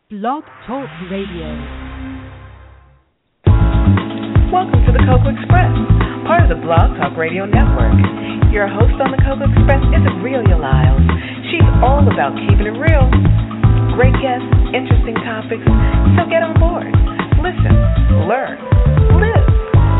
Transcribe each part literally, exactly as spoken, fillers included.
Blog Talk Radio. Welcome to the Cocoa Express, part of the Blog Talk Radio Network. Your host on the Cocoa Express is Aurelia Lyles. She's all about keeping it real. Great guests, interesting topics, so get on board. Listen, learn, live.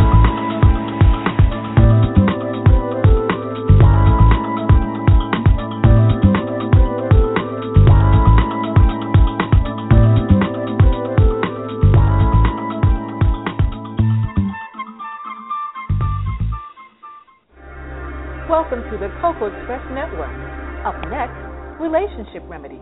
Welcome to the Cocoa Express Network. Up next, Relationship Remedies.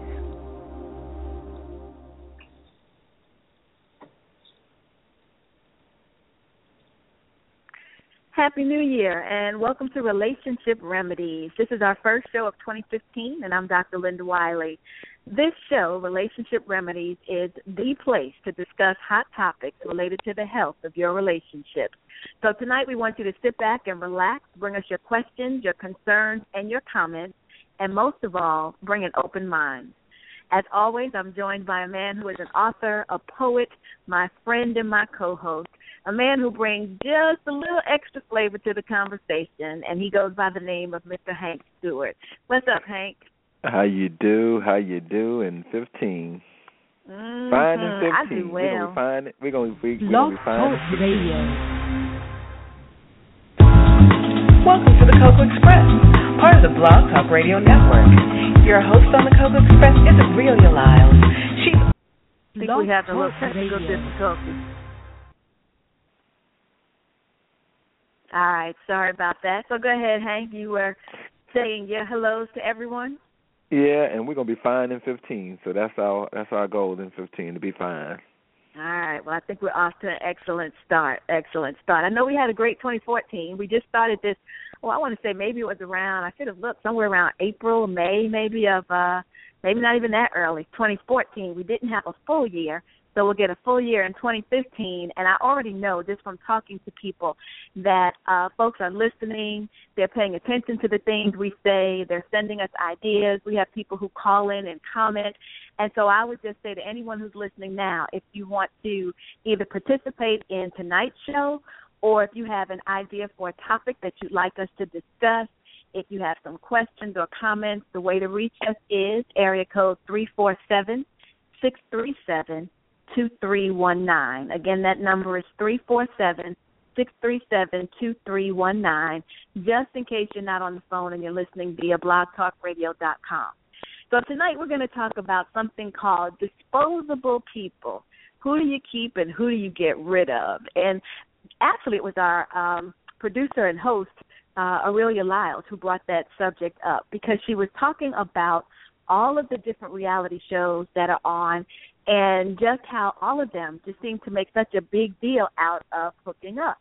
Happy New Year, and welcome to Relationship Remedies. This is our first show of twenty fifteen, and I'm Doctor Linda Wiley. This show, Relationship Remedies, is the place to discuss hot topics related to the health of your relationships. So tonight we want you to sit back and relax, bring us your questions, your concerns, and your comments, and most of all, bring an open mind. As always, I'm joined by a man who is an author, a poet, my friend and my co-host, a man who brings just a little extra flavor to the conversation, and he goes by the name of Mister Hank Stewart. What's up, Hank? How you do? How you do? In fifteen, mm-hmm. fine in fifteen. I do well. We're gonna be fine. We're gonna be, we're Blog gonna be fine. Talk Radio. Welcome to the Cocoa Express, part of the Blog Talk Radio Network. Your host on the Cocoa Express is Aurelia Lyles. She. I think we have a little technical difficulty. All right, sorry about that. So go ahead, Hank. You were saying your hellos to everyone. Yeah, and we're gonna be fine in fifteen. So that's our that's our goal in fifteen, to be fine. All right. Well, I think we're off to an excellent start. Excellent start. I know we had a great twenty fourteen. We just started this. Well, I want to say maybe it was around. I should have looked somewhere around April, May, maybe of uh, maybe not even that early. twenty fourteen. We didn't have a full year. So we'll get a full year in twenty fifteen, and I already know just from talking to people that uh, folks are listening, they're paying attention to the things we say, they're sending us ideas. We have people who call in and comment, and so I would just say to anyone who's listening now, if you want to either participate in tonight's show or if you have an idea for a topic that you'd like us to discuss, if you have some questions or comments, the way to reach us is area code three four seven, six three seven, two three one nine. Again, that number is three four seven, six three seven, two three one nine, just in case you're not on the phone and you're listening via blog talk radio dot com. So tonight we're going to talk about something called disposable people. Who do you keep and who do you get rid of? And actually it was our um, producer and host, uh, Aurelia Lyles, who brought that subject up because she was talking about all of the different reality shows that are on and just how all of them just seem to make such a big deal out of hooking up.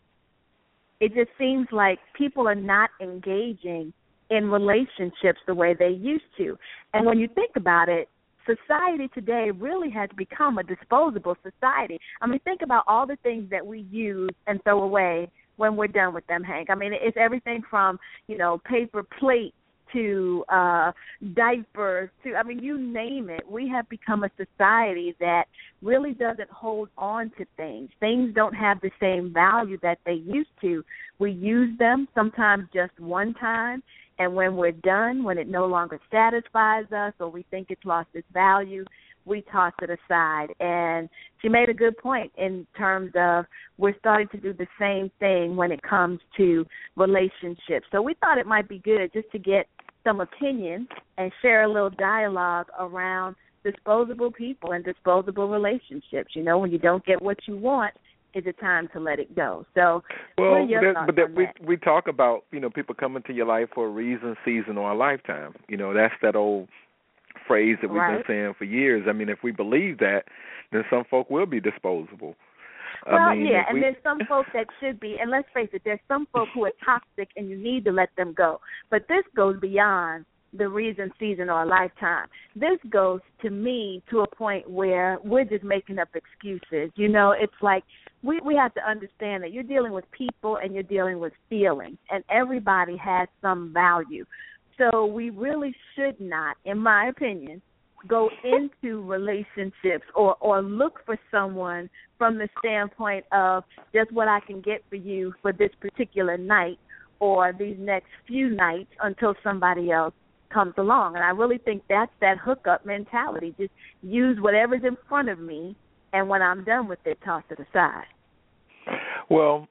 It just seems like people are not engaging in relationships the way they used to. And when you think about it, society today really has become a disposable society. I mean, think about all the things that we use and throw away when we're done with them, Hank. I mean, it's everything from, you know, paper plates to uh, diapers, to, I mean, you name it. We have become a society that really doesn't hold on to things. Things don't have the same value that they used to. We use them sometimes just one time, and when we're done, when it no longer satisfies us or we think it's lost its value, we toss it aside. And she made a good point in terms of we're starting to do the same thing when it comes to relationships. So we thought it might be good just to get some opinion and share a little dialogue around disposable people and disposable relationships. You know, when you don't get what you want, is it time to let it go? So, well, what are your that, thoughts but that on we that? we talk about, you know, people come into your life for a reason, season, or a lifetime. You know, that's that old phrase that we've Right. been saying for years. I mean, if we believe that, then some folk will be disposable. Well, I mean, yeah, if and we, there's some folks that should be, and let's face it, there's some folk who are toxic and you need to let them go. But this goes beyond the reason, season, or a lifetime. This goes, to me, to a point where we're just making up excuses. You know, it's like we, we have to understand that you're dealing with people and you're dealing with feelings, and everybody has some value. So we really should not, in my opinion, go into relationships or, or look for someone from the standpoint of just what I can get for you for this particular night or these next few nights until somebody else comes along. And I really think that's that hookup mentality. Just use whatever's in front of me, and when I'm done with it, toss it aside. Well,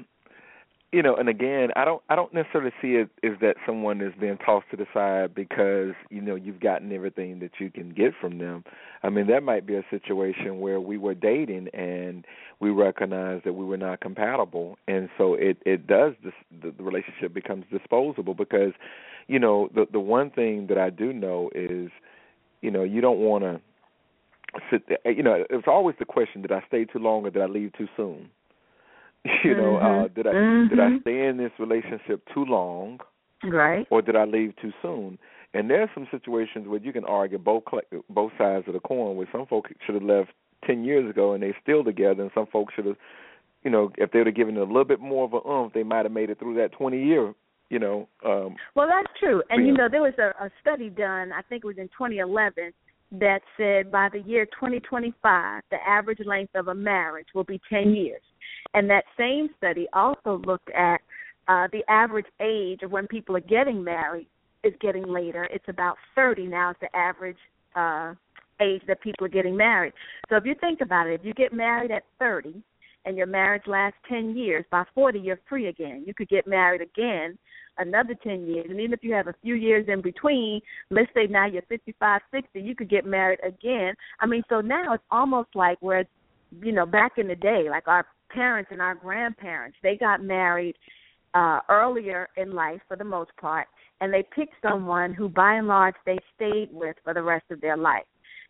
you know, and again, I don't I don't necessarily see it as that someone is being tossed to the side because, you know, you've gotten everything that you can get from them. I mean, that might be a situation where we were dating and we recognized that we were not compatible, and so it, it does, this, the, the relationship becomes disposable because, you know, the, the one thing that I do know is, you know, you don't want to sit there. You know, it's always the question, did I stay too long or did I leave too soon? You know, mm-hmm. uh, did I mm-hmm. did I stay in this relationship too long, right? Or did I leave too soon? And there's some situations where you can argue both both sides of the coin. Where some folks should have left ten years ago and they're still together, and some folks should have, you know, if they would have given it a little bit more of an oomph, they might have made it through that twenty year. You know. Um, well, that's true. And yeah. you know, there was a, a study done. I think it was in twenty eleven. That said by the year twenty twenty-five, the average length of a marriage will be ten years. And that same study also looked at uh, the average age of when people are getting married is getting later. It's about thirty now is the average uh, age that people are getting married. So if you think about it, if you get married at thirty and your marriage lasts ten years, by forty you're free again. You could get married again another ten years. And even if you have a few years in between, let's say now you're fifty-five, sixty, you could get married again. I mean, so now it's almost like where, you know, back in the day, like our parents and our grandparents, they got married uh, earlier in life for the most part, and they picked someone who by and large they stayed with for the rest of their life.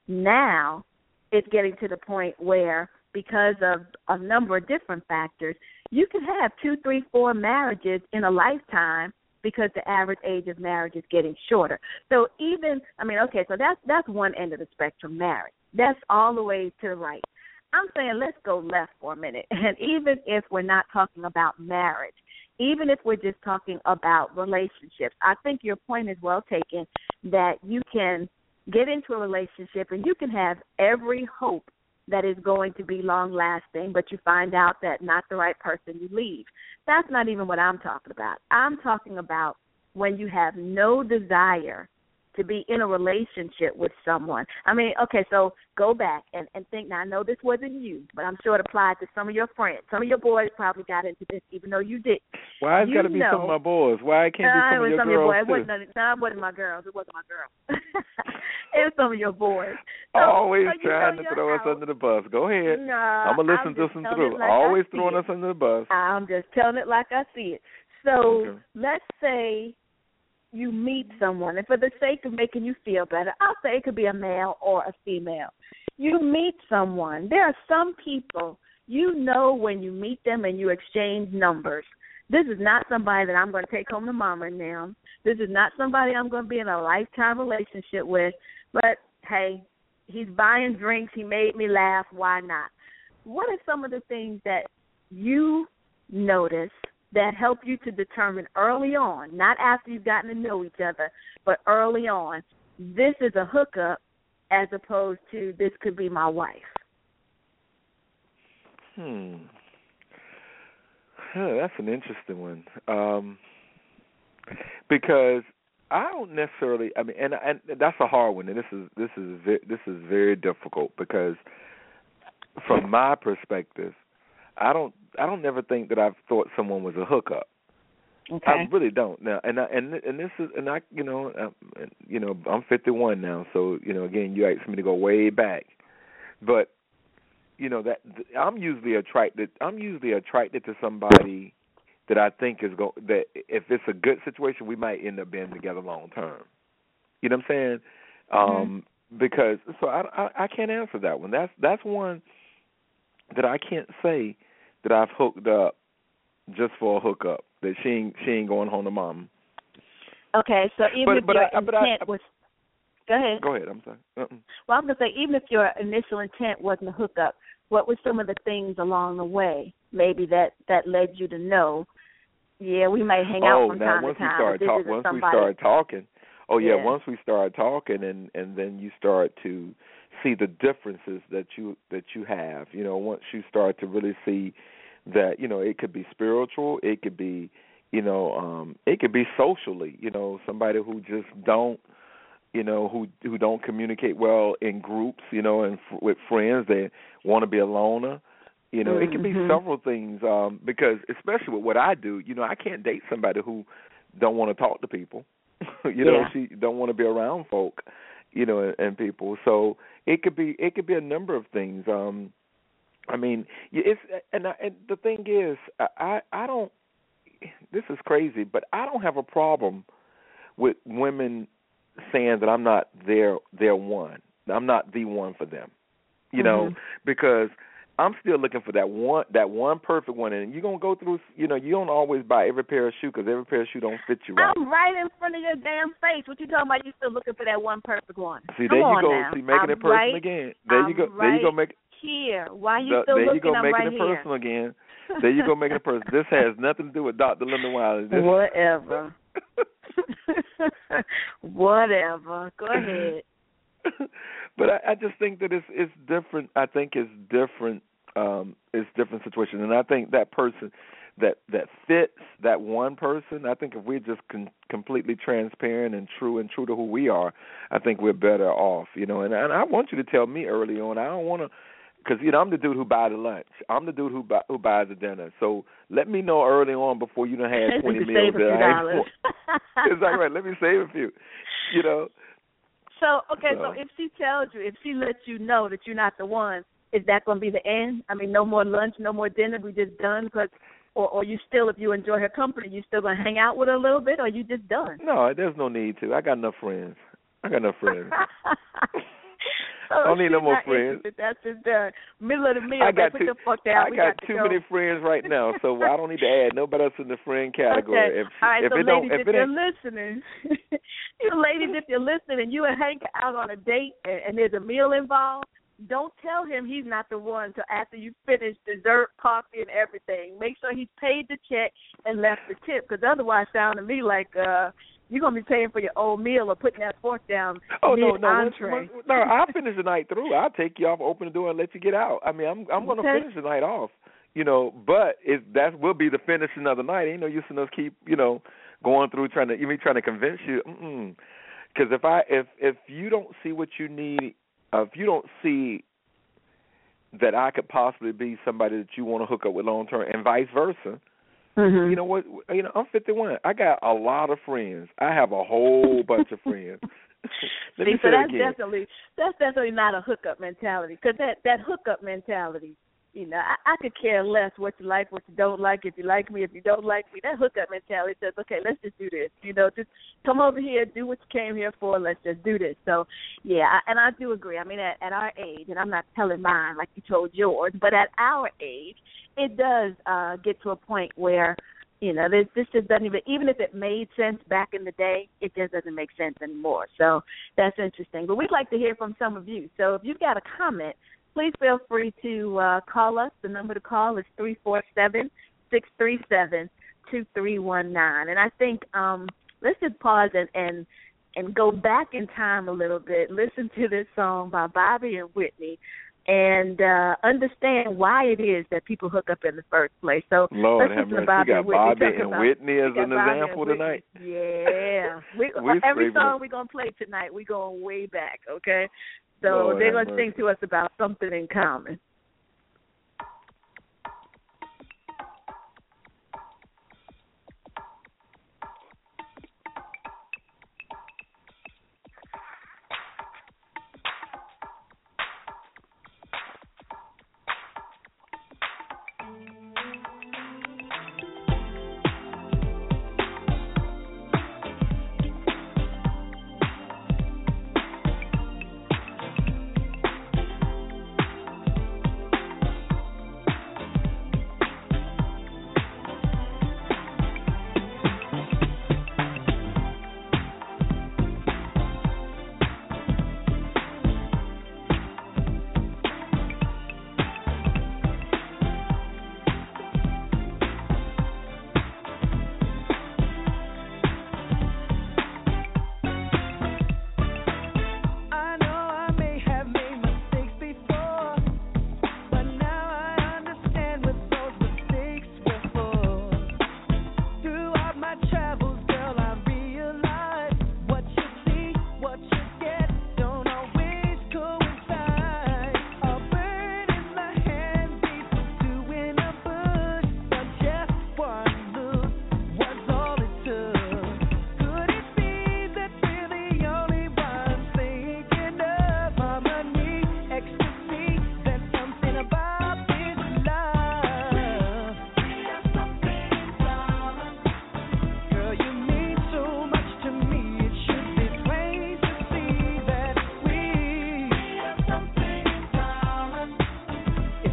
Now it's getting to the point where because of a number of different factors, you can have two, three, four marriages in a lifetime because the average age of marriage is getting shorter. So even, I mean, okay, so that's that's one end of the spectrum, marriage. That's all the way to the right. I'm saying let's go left for a minute. And even if we're not talking about marriage, even if we're just talking about relationships, I think your point is well taken that you can get into a relationship and you can have every hope that is going to be long-lasting, but you find out that not the right person, you leave. That's not even what I'm talking about. I'm talking about when you have no desire to be in a relationship with someone. I mean, okay, so go back and, and think. Now, I know this wasn't you, but I'm sure it applied to some of your friends. Some of your boys probably got into this, even though you didn't. Why it's got to be some of my boys? Why it can't uh, be some it was of your some girls, of your boys. too? It wasn't, no, it wasn't my girls. It wasn't my girls. It was some of your boys. So, Always so trying to throw house. us under the bus. Go ahead. No, I'm going to listen to some through. Like Always throwing us under the bus. I'm just telling it like I see it. So okay. Let's say you meet someone, and for the sake of making you feel better, I'll say it could be a male or a female. You meet someone. There are some people, you know when you meet them and you exchange numbers, this is not somebody that I'm going to take home to mama and them. This is not somebody I'm going to be in a lifetime relationship with. But, hey, he's buying drinks. He made me laugh. Why not? What are some of the things that you notice that help you to determine early on, not after you've gotten to know each other, but early on, this is a hookup as opposed to this could be my wife? Hmm. Huh, that's an interesting one. Um, because I don't necessarily, I mean, and, and that's a hard one, and this is this is very, this is very difficult because from my perspective, I don't I don't never think that I've thought someone was a hookup. Okay. I really don't now, and I, and and this is and I you know uh, you know I'm fifty-one now, so you know again you asked me to go way back, but you know that I'm usually attracted I'm usually attracted to somebody that I think is go that if it's a good situation we might end up being together long term. You know what I'm saying? Mm-hmm. Um, because so I, I I can't answer that one. That's that's one that I can't say that I've hooked up just for a hookup, that she ain't, she ain't going home to mom. Okay, so even but, if but your I, but intent I, was... Go ahead. Go ahead, I'm sorry. Uh-uh. Well, I was going to say, even if your initial intent wasn't a hookup, what were some of the things along the way, maybe, that, that led you to know, yeah, we might hang out oh, from now time once to time, we started but this talk, isn't once somebody... we started talking, oh yeah, Yeah. once we start talking, and and then you start to see the differences that you that you have. You know, once you start to really see that, you know, it could be spiritual, it could be, you know, um, it could be socially. You know, somebody who just don't, you know, who who don't communicate well in groups. You know, and f- with friends, they want to be a loner. You know, mm-hmm. It can be several things. Um, because especially with what I do, you know, I can't date somebody who don't want to talk to people. you know, yeah. she don't want to be around folk. You know, and, and people. So it could be it could be a number of things. Um, I mean, it's and, I, and the thing is, I I don't. This is crazy, but I don't have a problem with women saying that I'm not their their one. I'm not the one for them. You know, mm-hmm. because I'm still looking for that one that one perfect one, and you're gonna go through. You know, you don't always buy every pair of shoes because every pair of shoes don't fit you right. I'm right in front of your damn face. What you talking about? You still looking for that one perfect one? See, Come there you on go. now. See, making I'm it personal right, again. There I'm you go. Right there you go. Make here. Why you the, still there looking? you go, I'm making right it here. personal again. There you go, making it personal. This has nothing to do with Doctor Linda Wiley. This... Whatever. Whatever. Go ahead. But I, I just think that it's it's different. I think it's different. Um, it's different situation, and I think that person that that fits that one person. I think if we're just con- completely transparent and true and true to who we are, I think we're better off. You know, and, and I want you to tell me early on. I don't want to. Because, you know, I'm the dude who buys the lunch. I'm the dude who buy, who buys the dinner. So let me know early on before you done had twenty meals that I ain't for. Exactly right. Let me save a few, you know. So, okay, so. so if she tells you, if she lets you know that you're not the one, is that going to be the end? I mean, no more lunch, no more dinner, we just done? Cause, or, or you still, if you enjoy her company, you still going to hang out with her a little bit, or you just done? No, there's no need to. I got enough friends. I got enough friends. So I don't need no more friends. That's just done. Middle of the meal, I got put too, the fuck down. I we got, got too go. many friends right now, so I don't need to add nobody else in the friend category. Okay. If, All right, if so it ladies, don't, if if it you're ain't... listening, you ladies, if you're listening and you and Hank out on a date and, and there's a meal involved, don't tell him he's not the one until after you finish dessert, coffee, and everything. Make sure he's paid the check and left the tip, because otherwise it sounds to me like uh, you're going to be paying for your old meal or putting that fork down oh, no, no, mid-entree. no, I'll finish the night through. I'll take you off, open the door, and let you get out. I mean, I'm I'm going to okay. finish the night off, you know, but it, that will be the finishing of the night. Ain't no use in us keep, you know, going through trying to, even trying to convince you. Because if I if if you don't see what you need, uh, if you don't see that I could possibly be somebody that you want to hook up with long term, and vice versa. Mm-hmm. You know what? You know, I'm fifty-one. I got a lot of friends. I have a whole bunch of friends. Let See, me so say that's it again. definitely that's definitely not a hookup mentality. Because that that hookup mentality, you know, I, I could care less what you like, what you don't like, if you like me, if you don't like me. That hookup mentality says, okay, let's just do this. You know, just come over here, do what you came here for. Let's just do this. So, yeah, I, and I do agree. I mean, at, at our age, and I'm not telling mine like you told yours, but at our age, it does uh, get to a point where, you know, this, this just doesn't even, even if it made sense back in the day, it just doesn't make sense anymore. So that's interesting. But we'd like to hear from some of you. So if you've got a comment, please feel free to uh, call us. The number to call is three four seven, six three seven, two three one nine. And I think um, let's just pause and, and and go back in time a little bit, listen to this song by Bobby and Whitney, and uh, understand why it is that people hook up in the first place. So Lord let's have listen to mercy. Bobby We got and Whitney. Bobby Talk and about, Whitney as an Bobby example tonight. Yeah. We, We every scraping song it. we're going to play tonight, we're going way back, okay? So Lord they're have going to sing mercy. to us about something in common.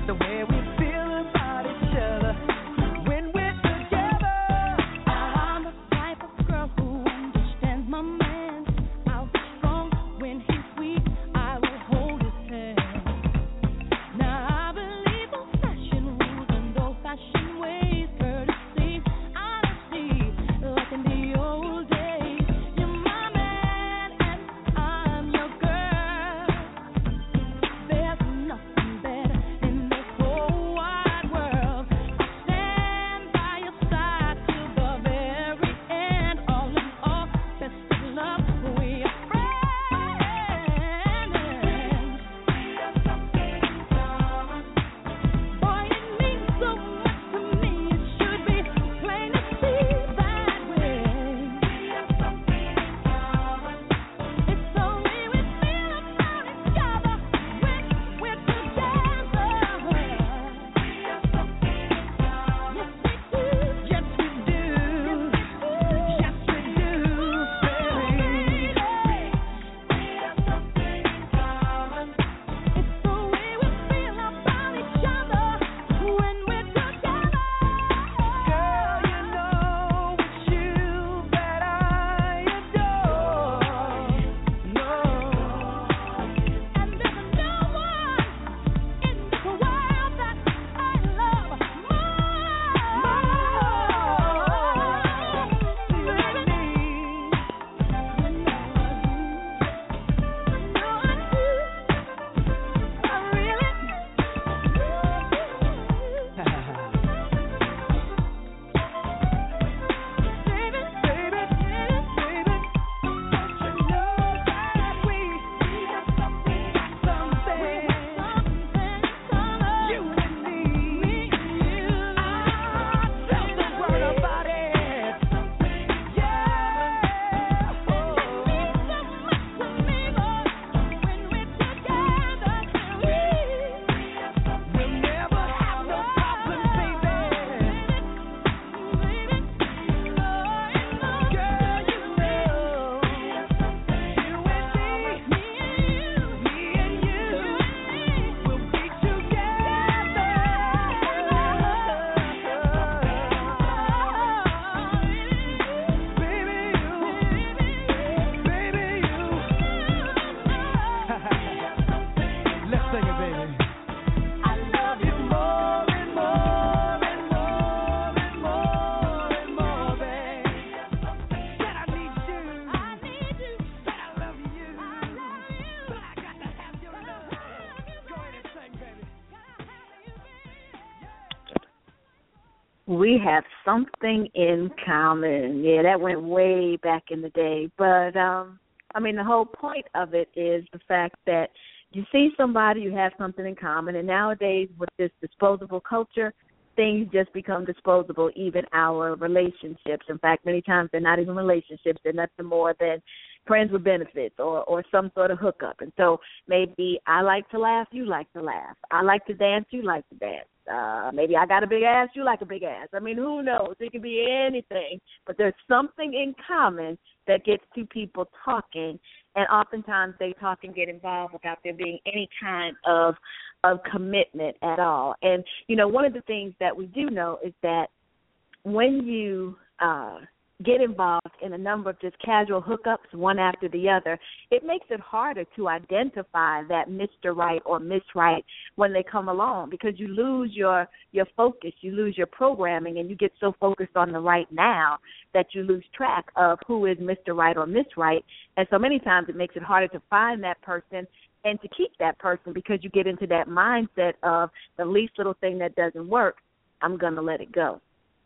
We have something in common. Yeah, that went way back in the day. But, um, I mean, the whole point of it is the fact that you see somebody, you have something in common. And nowadays, with this disposable culture, things just become disposable, even our relationships. In fact, many times they're not even relationships. They're nothing more than friends with benefits or, or some sort of hookup. And so maybe I like to laugh, you like to laugh. I like to dance, you like to dance. Uh, maybe I got a big ass, you like a big ass. I mean, who knows? It could be anything. But there's something in common that gets two people talking, and oftentimes they talk and get involved without there being any kind of of commitment at all. And, you know, one of the things that we do know is that when you uh, get involved in a number of just casual hookups, one after the other, it makes it harder to identify that Mister Right or Miss Right when they come along, because you lose your, your focus, you lose your programming, and you get so focused on the right now that you lose track of who is Mister Right or Miss Right. And so many times it makes it harder to find that person and to keep that person, because you get into that mindset of the least little thing that doesn't work, I'm going to let it go.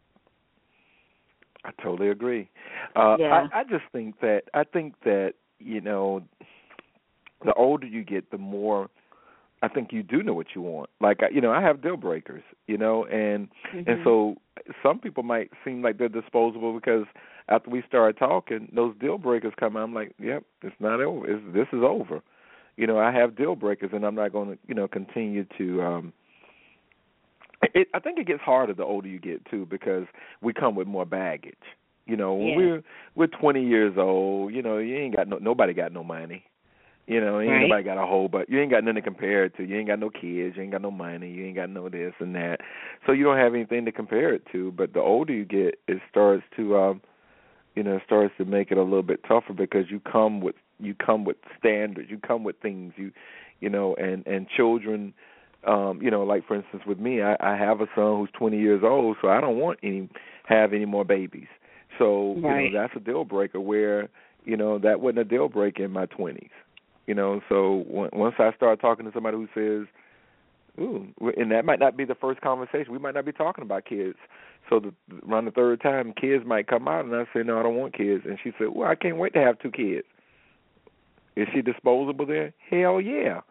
I totally agree. Uh, yeah. I, I just think that I think that you know, the older you get, the more I think you do know what you want. Like you know, I have deal breakers, you know, and mm-hmm. and so some people might seem like they're disposable because after we start talking, those deal breakers come out. I'm like, yep, it's not over. It's, this is over. You know, I have deal breakers, and I'm not going to you know continue to. Um, It, I think it gets harder the older you get too, because we come with more baggage. You know, when yeah. we're we're twenty years old, you know, you ain't got no nobody got no money. You know, ain't right. nobody got a whole, but you ain't got nothing to compare it to. You ain't got no kids, you ain't got no money, you ain't got no this and that. So you don't have anything to compare it to. But the older you get, it starts to, um, you know, it starts to make it a little bit tougher because you come with you come with standards, you come with things, you, you know, and and children. Um, you know, like for instance, with me, I, I have a son who's twenty years old, so I don't want any have any more babies. So right. you know, that's a deal breaker. Where you know that wasn't a deal breaker in my twenties. You know, so w- once I start talking to somebody who says, "Ooh," and that might not be the first conversation. We might not be talking about kids. So the, around the third time, kids might come out, and I say, "No, I don't want kids." And she said, "Well, I can't wait to have two kids." Is she disposable there? Hell yeah.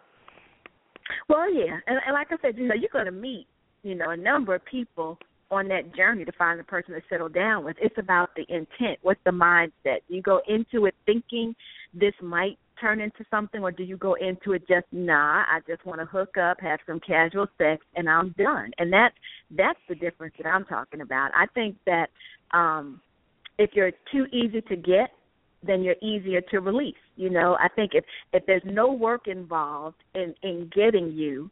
Well, yeah, and, and like I said, you know, you're going to meet, you know, a number of people on that journey to find the person to settle down with. It's about the intent. What's the mindset? Do you go into it thinking this might turn into something, or do you go into it just, nah, I just want to hook up, have some casual sex, and I'm done? And that that's the difference that I'm talking about. I think that um, if you're too easy to get, then you're easier to release. You know, I think if, if there's no work involved in, in getting you,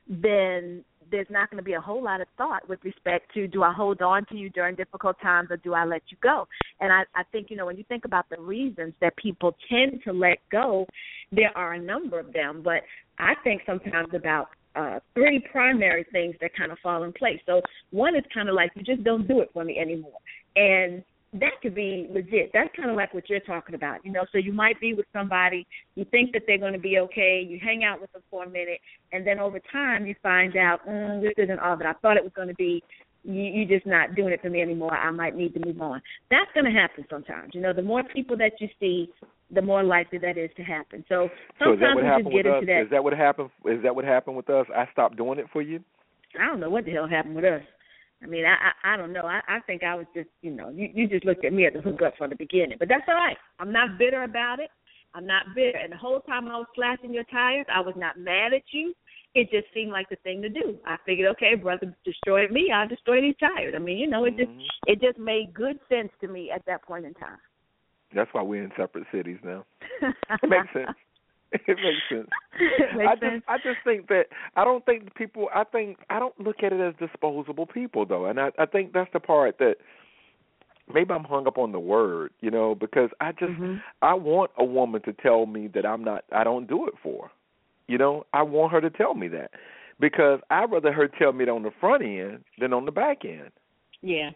then there's not going to be a whole lot of thought with respect to, do I hold on to you during difficult times or do I let you go? And I, I think, you know, when you think about the reasons that people tend to let go, there are a number of them. But I think sometimes about uh, three primary things that kind of fall in place. So one is kind of like, you just don't do it for me anymore. And that could be legit. That's kind of like what you're talking about, you know. So you might be with somebody, you think that they're going to be okay, you hang out with them for a minute, and then over time you find out, mm, this isn't all that I thought it was going to be. You, you're just not doing it for me anymore. I might need to move on. That's going to happen sometimes. You know, the more people that you see, the more likely that is to happen. So sometimes we just get into that. Is that what happened? Is that what happened with us? I stopped doing it for you? I don't know what the hell happened with us. I mean, I, I I don't know. I, I think I was just, you know, you, you just looked at me at the hookup from the beginning. But that's all right. I'm not bitter about it. I'm not bitter. And the whole time I was slashing your tires, I was not mad at you. It just seemed like the thing to do. I figured, okay, brother destroyed me, I'll destroy these tires. I mean, you know, it just mm-hmm. it just made good sense to me at that point in time. That's why we're in separate cities now. It makes sense. It makes sense. It makes I just, sense. I just think that I don't think people. I think I don't look at it as disposable people though, and I, I think that's the part that maybe I'm hung up on the word, you know, because I just mm-hmm. I want a woman to tell me that I'm not. I don't do it for her. You know, I want her to tell me that because I'd rather her tell me it on the front end than on the back end. Yeah.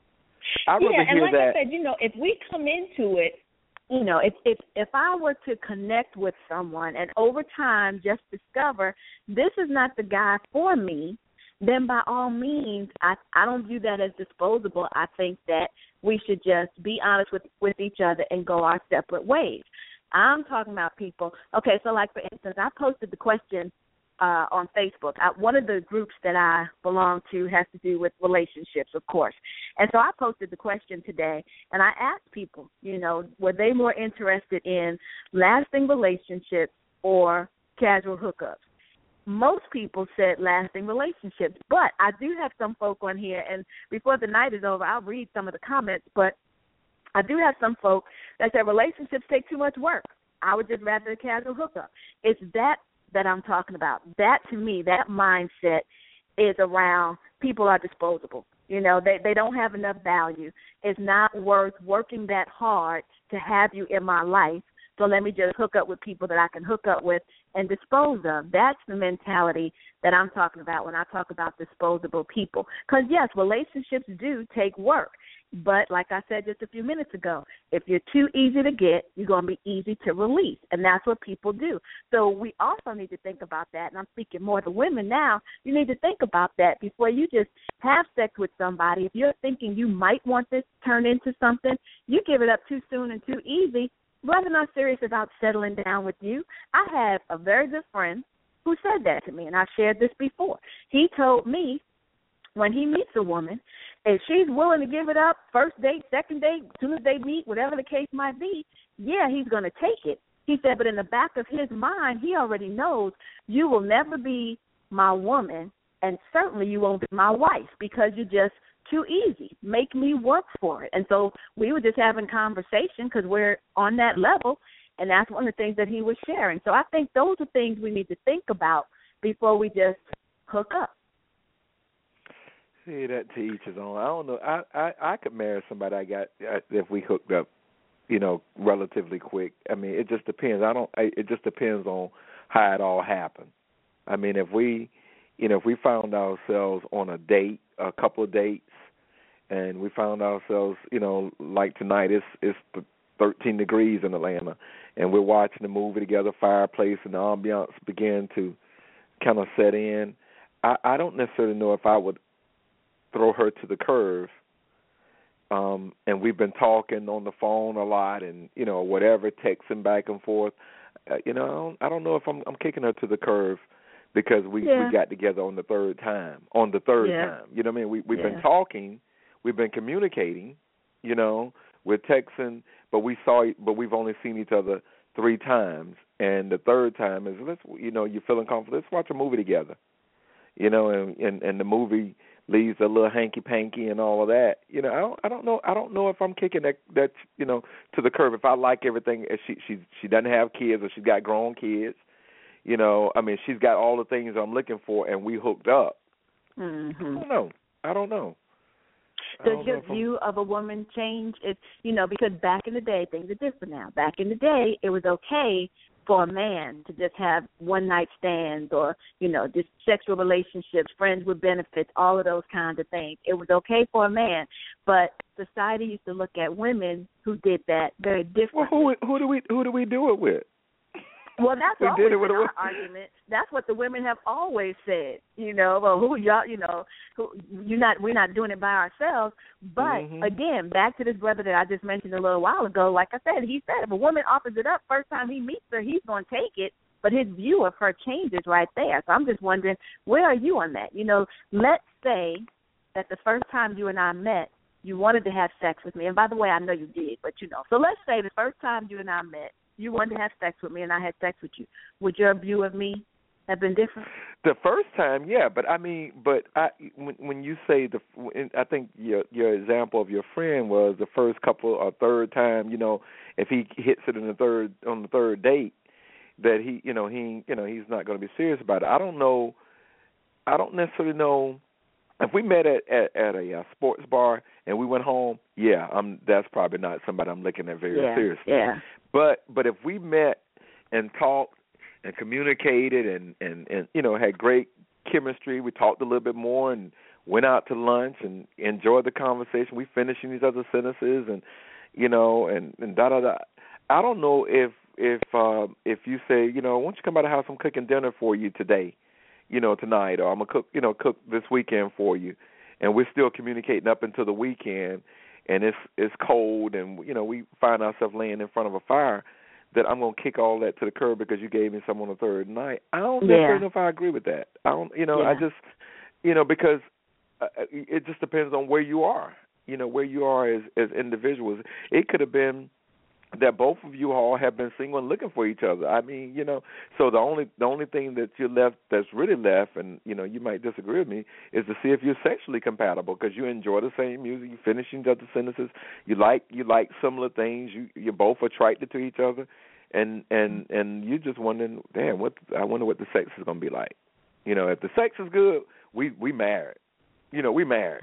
I'd yeah, rather and hear like that. I said, you know, if we come into it. You know, if, if if I were to connect with someone and over time just discover this is not the guy for me, then by all means, I, I don't view that as disposable. I think that we should just be honest with, with each other and go our separate ways. I'm talking about people. Okay, so like, for instance, I posted the question uh, on Facebook. I, one of the groups that I belong to has to do with relationships, of course. And so I posted the question today, and I asked people, you know, were they more interested in lasting relationships or casual hookups? Most people said lasting relationships, but I do have some folk on here, and before the night is over, I'll read some of the comments, but I do have some folk that said relationships take too much work. I would just rather a casual hookup. It's that that I'm talking about. That, to me, that mindset is around people are disposable. You know, they, they don't have enough value. It's not worth working that hard to have you in my life, so let me just hook up with people that I can hook up with and dispose of. That's the mentality that I'm talking about when I talk about disposable people. Because, yes, relationships do take work. But like I said just a few minutes ago, if you're too easy to get, you're going to be easy to release, and that's what people do. So we also need to think about that, and I'm speaking more to women now. You need to think about that before you just have sex with somebody. If you're thinking you might want this to turn into something, you give it up too soon and too easy. Brother not serious about settling down with you. I have a very good friend who said that to me, and I've shared this before. He told me when he meets a woman, if she's willing to give it up, first date, second date, as soon as they meet, whatever the case might be, yeah, he's going to take it. He said, but in the back of his mind, he already knows you will never be my woman, and certainly you won't be my wife because you're just too easy. Make me work for it. And so we were just having conversation because we're on that level, And that's one of the things that he was sharing. So I think those are things we need to think about before we just hook up. See, that to each his own. I don't know. I, I, I could marry somebody I got if we hooked up, you know, relatively quick. I mean, it just depends. I don't. It just depends on how it all happened. I mean, if we, you know, if we found ourselves on a date, a couple of dates, and we found ourselves, you know, like tonight, it's it's thirteen degrees in Atlanta, and we're watching the movie together, fireplace, and the ambiance began to kind of set in. I, I don't necessarily know if I would throw her to the curve. Um, and we've been talking on the phone a lot, and you know, whatever, texting back and forth. Uh, you know, I don't, I don't know if I'm, I'm kicking her to the curve because we, yeah. we got together on the third time. On the third yeah. time, you know what I mean? We we've yeah. been talking, we've been communicating. You know, we're texting, but we saw, but we've only seen each other three times, and the third time is let's, you know, you're feeling comfortable. Let's watch a movie together. You know, and and, and the movie leaves a little hanky panky and all of that. You know, I don't, I don't know. I don't know if I'm kicking that, that you know, to the curb. If I like everything, if she she she doesn't have kids or she's got grown kids. You know, I mean, she's got all the things I'm looking for, and we hooked up. Mm-hmm. I don't know. I don't know. Does your view of a woman change? It's, you know, because back in the day, things are different now. Back in the day, it was okay for a man to just have one-night stands or, you know, just sexual relationships, friends with benefits, all of those kinds of things. It was okay for a man, but society used to look at women who did that very differently. Well, who, who do we who do we do it with? Well, that's we always did it with been a, our argument. That's what the women have always said. You know, well, who y'all? You know, who you not? We're not doing it by ourselves. But mm-hmm. again, back to this brother that I just mentioned a little while ago. Like I said, he said if a woman offers it up first time he meets her, he's going to take it. But his view of her changes right there. So I'm just wondering, where are you on that? You know, let's say that the first time you and I met, you wanted to have sex with me. And by the way, I know you did, but you know. So let's say the first time you and I met, you wanted to have sex with me, and I had sex with you. Would your view of me have been different? The first time, yeah, but I mean, but I when, when you say the, I think your your example of your friend was the first couple or third time. You know, if he hits it in the third on the third date, that he, you know, he, you know, he's not going to be serious about it. I don't know. I don't necessarily know. If we met at, at, at a uh, sports bar and we went home, yeah, I'm, that's probably not somebody I'm looking at very yeah, seriously. Yeah. But but if we met and talked and communicated and, and, and, you know, had great chemistry, we talked a little bit more and went out to lunch and enjoyed the conversation. We finishing each other's sentences and, you know, and, and da-da-da. I don't know if if uh, if you say, you know, why don't you come by the house, I'm cooking dinner for you today. You know, tonight, or I'm gonna cook, you know, cook this weekend for you, and we're still communicating up until the weekend, and it's it's cold, and you know, we find ourselves laying in front of a fire. That I'm gonna kick all that to the curb because you gave me some on the third night. I don't yeah. necessarily know if I agree with that. I don't, you know, yeah. I just, you know, because uh, it just depends on where you are. You know, where you are as as individuals. It could have been that both of you all have been single and looking for each other. I mean, you know, so the only the only thing that you're left that's really left, and you know, you might disagree with me, is to see if you're sexually compatible because you enjoy the same music, you finish each other's sentences, you like you like similar things, you you're both attracted to each other, and and and you're just wondering, damn, what I wonder what the sex is going to be like. You know, if the sex is good, we we married. You know, we married.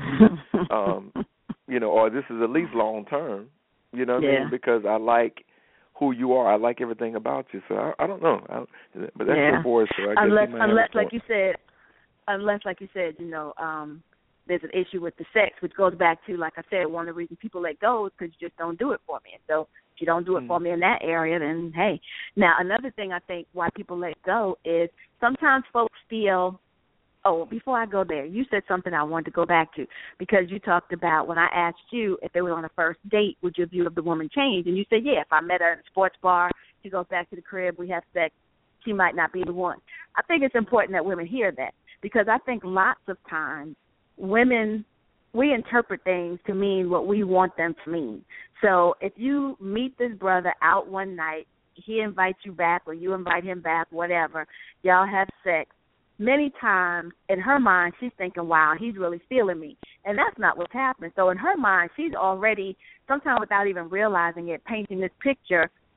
um, you know, or this is at least long term. You know what yeah. I mean? Because I like who you are. I like everything about you. So I, I don't know. I, but that's yeah. your voice. So I unless, guess unless, like you said, unless, like you said, you know, um, there's an issue with the sex, which goes back to, like I said, one of the reasons people let go is because you just don't do it for me. And so if you don't do it mm. for me in that area, then hey. Now, another thing I think why people let go is sometimes folks feel, oh, before I go there, you said something I wanted to go back to because you talked about when I asked you if they were on a first date, would your view of the woman change? And you said, yeah, if I met her at a sports bar, she goes back to the crib, we have sex, she might not be the one. I think it's important that women hear that because I think lots of times women, we interpret things to mean what we want them to mean. So if you meet this brother out one night, he invites you back or you invite him back, whatever, y'all have sex, many times, in her mind, she's thinking, wow, he's really feeling me. And that's not what's happening. So in her mind, she's already, sometimes without even realizing it, painting this picture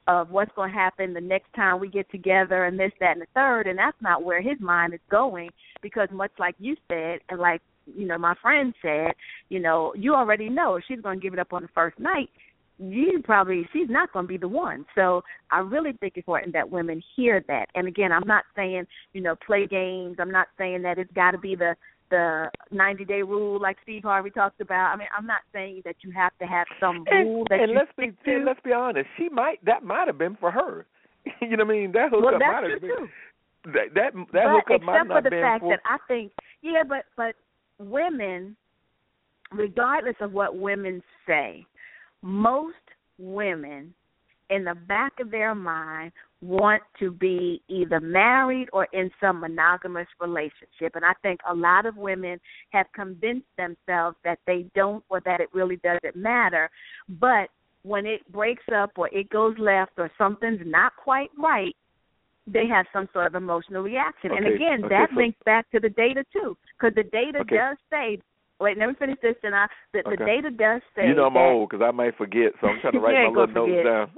of what's going to happen the next time we get together and this, that, and the third, and that's not where his mind is going, because much like you said, and like, you know, my friend said, you know, you already know if she's going to give it up on the first night, you probably, she's not going to be the one. So I really think it's important that women hear that. And again, I'm not saying, you know, play games. I'm not saying that it's got to be the the ninety-day rule like Steve Harvey talked about. I mean, I'm not saying that you have to have some rule and, that and you let's stick be, to. And let's be honest, she might that might have been for her. You know what I mean? That hookup well, that's might have been. True. That that, that but hookup might except not for the been fact for. that I think, yeah, but but women, regardless of what women say, most women in the back of their mind want to be either married or in some monogamous relationship. And I think a lot of women have convinced themselves that they don't, or that it really doesn't matter. But when it breaks up or it goes left or something's not quite right, they have some sort of emotional reaction. Okay, and again, okay, that so, links back to the data too, because the data okay. does say, wait, let me finish this, and I, the, okay. the data does say You know I'm that, old because I might forget, so I'm trying to write my little notes down.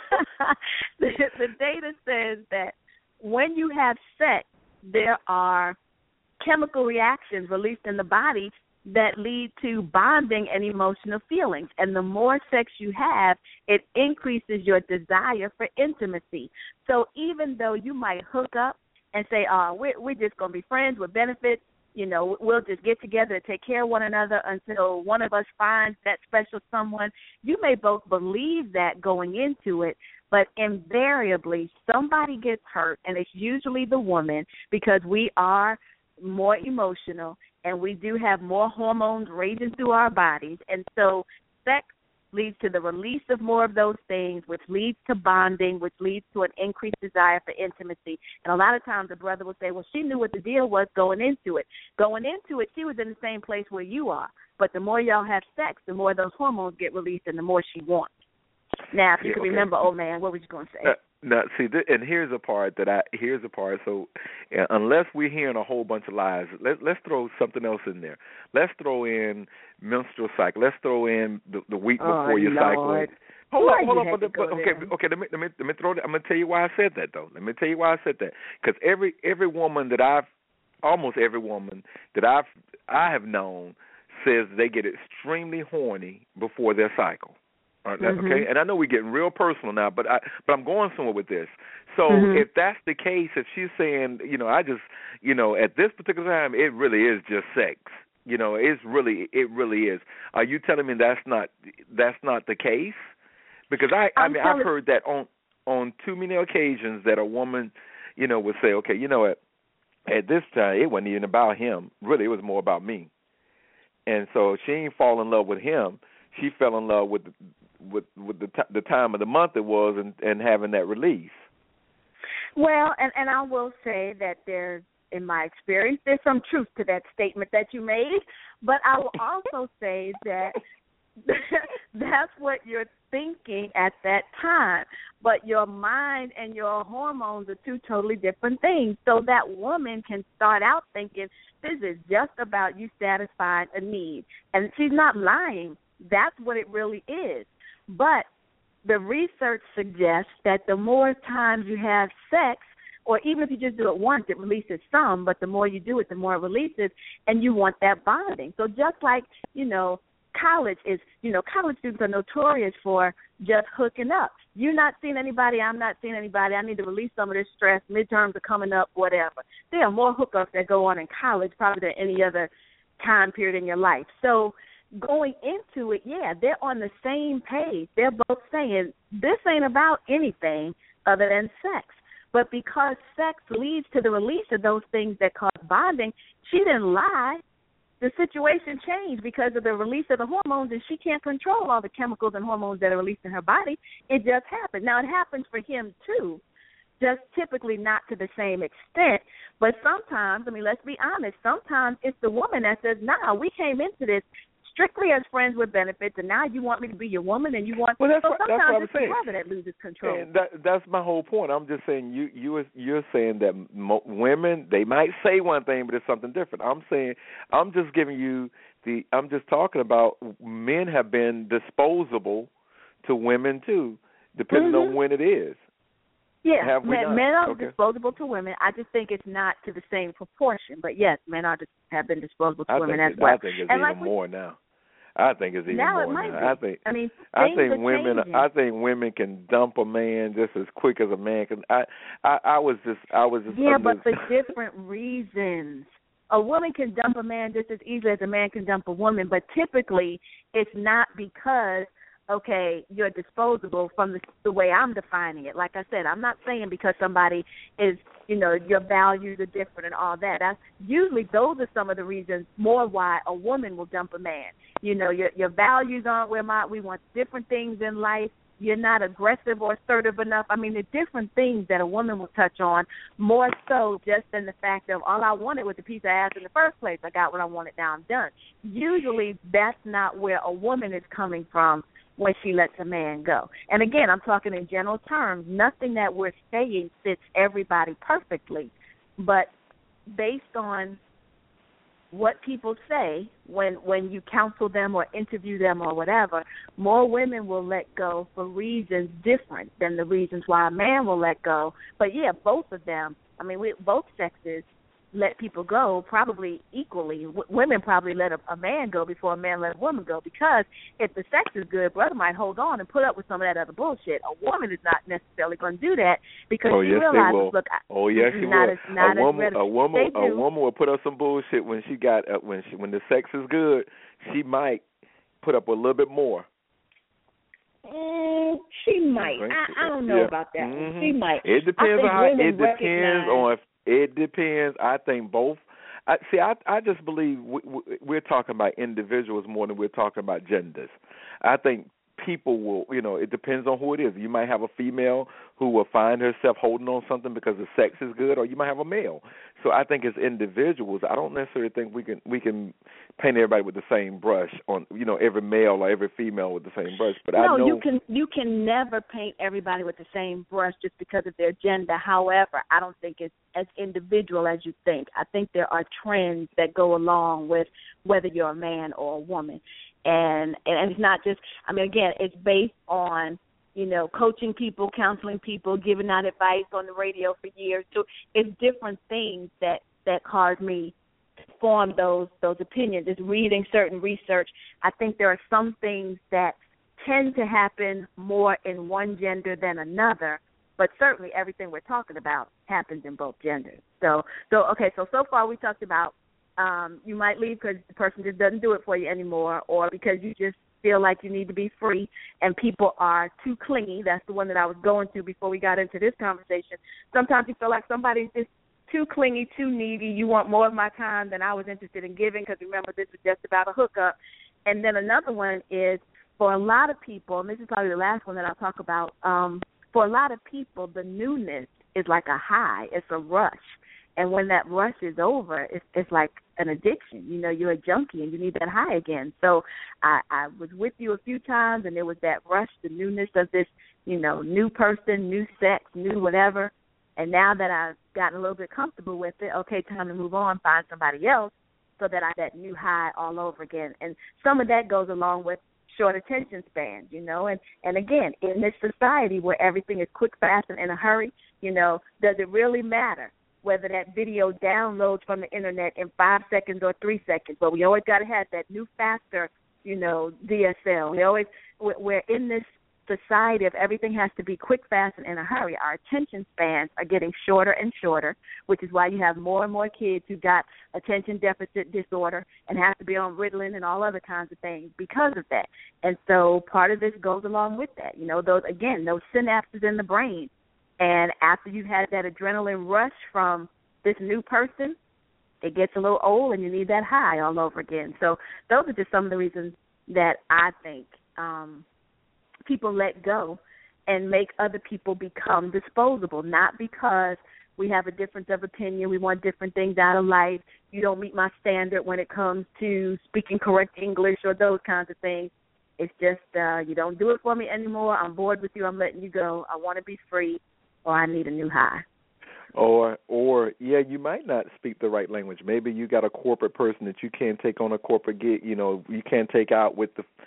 the, the data says that when you have sex, there are chemical reactions released in the body that lead to bonding and emotional feelings. And the more sex you have, it increases your desire for intimacy. So even though you might hook up and say, oh, we're, we're just going to be friends with benefits, you know, we'll just get together and take care of one another until one of us finds that special someone, you may both believe that going into it, but invariably somebody gets hurt, and it's usually the woman, because we are more emotional and we do have more hormones raging through our bodies. And so sex leads to the release of more of those things, which leads to bonding, which leads to an increased desire for intimacy. And a lot of times the brother will say, well, she knew what the deal was going into it. Going into it, she was in the same place where you are. But the more y'all have sex, the more those hormones get released and the more she wants. Now, if you Yeah, can okay. remember, old man, what was you going to say? Uh, now, see, th- and here's a part that I, here's a part, so uh, unless we're hearing a whole bunch of lies, let, let's throw something else in there. Let's throw in menstrual cycle. Let's throw in the, the week Oh, before your Lord. cycle. Hold Why on, hold you on. had But, to go but, okay, there? okay. Let me let me let me throw. That, I'm gonna tell you why I said that though. Let me tell you why I said that. Because every every woman that I've, almost every woman that I've I have known says they get extremely horny before their cycle. All right, Mm-hmm. Okay, and I know we're getting real personal now, but I but I'm going somewhere with this. So Mm-hmm. if that's the case, if she's saying, you know, I just, you know, at this particular time, it really is just sex. You know, it's really, it really is. Are you telling me that's not that's not the case? Because I, I I'm mean, telling- I've heard that on on too many occasions that a woman, you know, would say, okay, you know what, at this time it wasn't even about him. Really, it was more about me. And so she ain't fall in love with him. She fell in love with with with the t- the time of the month it was, and, and having that release. Well, and, and I will say that there's, in my experience, there's some truth to that statement that you made, but I will also say that that's what you're thinking at that time, but your mind and your hormones are two totally different things. So that woman can start out thinking this is just about you satisfying a need, and she's not lying. That's what it really is. But the research suggests that the more times you have sex, or even if you just do it once, it releases some, but the more you do it, the more it releases, and you want that bonding. So just like, you know, college is, you know, college students are notorious for just hooking up. You're not seeing anybody, I'm not seeing anybody, I need to release some of this stress, midterms are coming up, whatever. There are more hookups that go on in college probably than any other time period in your life. So going into it, yeah, they're on the same page. They're both saying this ain't about anything other than sex. But because sex leads to the release of those things that cause bonding, she didn't lie. The situation changed because of the release of the hormones, and she can't control all the chemicals and hormones that are released in her body. It just happened. Now, it happens for him, too, just typically not to the same extent. But sometimes, I mean, let's be honest, sometimes it's the woman that says, nah, we came into this strictly as friends with benefits, and now you want me to be your woman, and you want. Well, that's so what, sometimes that's what I'm it's saying. the brother that loses control. And that, that's my whole point. I'm just saying you you you're saying that mo- women, they might say one thing, but it's something different. I'm saying I'm just giving you the. I'm just talking about men have been disposable to women too. depending mm-hmm. on when it is. Yeah, Have we men, not? men are okay. disposable to women. I just think it's not to the same proportion. But yes, men are have been disposable to I women think as it, well. I think it's and even like we, more now. I think it's even now more it might now. be. I think I mean, I things think are women changing. I think women can dump a man just as quick as a man can. I I, I was just I was just Yeah, under, but for different reasons. A woman can dump a man just as easily as a man can dump a woman, but typically it's not because, okay, you're disposable from the, the way I'm defining it. Like I said, I'm not saying because somebody is, you know, your values are different and all that. That's, usually those are some of the reasons more why a woman will dump a man. You know, your your values aren't where my, we want different things in life. You're not aggressive or assertive enough. I mean, there are different things that a woman will touch on, more so just than the fact of all I wanted was a piece of ass in the first place. I got what I wanted, now I'm done. Usually that's not where a woman is coming from when she lets a man go. And again, I'm talking in general terms. Nothing that we're saying fits everybody perfectly, but based on what people say when when you counsel them or interview them or whatever, more women will let go for reasons different than the reasons why a man will let go. But, yeah, both of them, I mean, we, both sexes let people go probably equally. W- women probably let a, a man go before a man let a woman go, because if the sex is good, brother might hold on and put up with some of that other bullshit. A woman is not necessarily going to do that because oh, she yes, realizes, look, oh yes, she not will. as not a woman, as ready. a woman, they a do. woman will put up some bullshit when she got uh, when she when the sex is good. She might put up a little bit more. Mm, she might. I, I don't know yeah. about that. Mm-hmm. She might. It depends on how. It recognize... depends on. It depends. I think both. I, see, I I just believe we, we, we're talking about individuals more than we're talking about genders. I think people will, you know, it depends on who it is. You might have a female who will find herself holding on something because the sex is good, or you might have a male. So I think as individuals, I don't necessarily think we can we can paint everybody with the same brush on, you know, every male or every female with the same brush. But no, I know you can you can never paint everybody with the same brush just because of their gender. However, I don't think it's as individual as you think. I think there are trends that go along with whether you're a man or a woman. And and it's not just, I mean, again, it's based on, you know, coaching people, counseling people, giving out advice on the radio for years. So it's different things that, that cause me to form those those opinions. It's reading certain research. I think there are some things that tend to happen more in one gender than another, but certainly everything we're talking about happens in both genders. So, so okay, so so far we talked about Um, you might leave because the person just doesn't do it for you anymore, or because you just feel like you need to be free and people are too clingy. That's the one that I was going to before we got into this conversation. Sometimes you feel like somebody's just too clingy, too needy. You want more of my time than I was interested in giving, because remember, this was just about a hookup. And then another one is, for a lot of people, and this is probably the last one that I'll talk about, um, for a lot of people, the newness is like a high. It's a rush. And when that rush is over, it's, it's like an addiction. You know, you're a junkie and you need that high again. So I, I was with you a few times, and there was that rush, the newness of this, you know, new person, new sex, new whatever. And now that I've gotten a little bit comfortable with it, okay, time to move on, find somebody else, so that I have that new high all over again. And some of that goes along with short attention spans, you know. And, and again, in this society where everything is quick, fast, and in a hurry, you know, does it really matter whether that video downloads from the internet in five seconds or three seconds? But we always got to have that new, faster, you know, D S L. We always, we're in this society of everything has to be quick, fast, and in a hurry. Our attention spans are getting shorter and shorter, which is why you have more and more kids who got attention deficit disorder and have to be on Ritalin and all other kinds of things because of that. And so part of this goes along with that. You know, those, again, those synapses in the brain. And after you've had that adrenaline rush from this new person, it gets a little old and you need that high all over again. So those are just some of the reasons that I think um, people let go and make other people become disposable, not because we have a difference of opinion, we want different things out of life, you don't meet my standard when it comes to speaking correct English or those kinds of things. It's just uh, you don't do it for me anymore, I'm bored with you, I'm letting you go, I want to be free, or I need a new high. Or, or yeah, you might not speak the right language. Maybe you got a corporate person that you can't take on a corporate gig. You know, you can't take out with the,